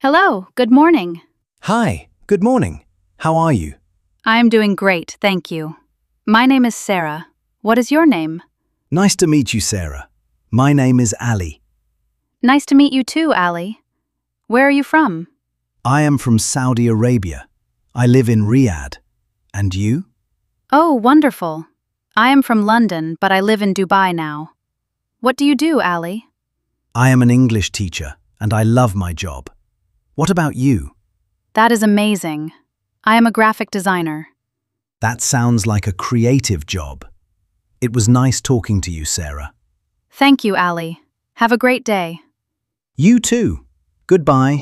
Hello, good morning. Hi, good morning. How are you? I am doing great, thank you. My name is Sarah. What is your name? Nice to meet you, Sarah. My name is Ali. Nice to meet you too, Ali. Where are you from? I am from Saudi Arabia. I live in Riyadh. And you? Oh, wonderful. I am from London, but I live in Dubai now. What do you do, Ali? I am an English teacher, and I love my job. What about you? That is amazing. I am a graphic designer. That sounds like a creative job. It was nice talking to you, Sarah. Thank you, Ali. Have a great day. You too. Goodbye.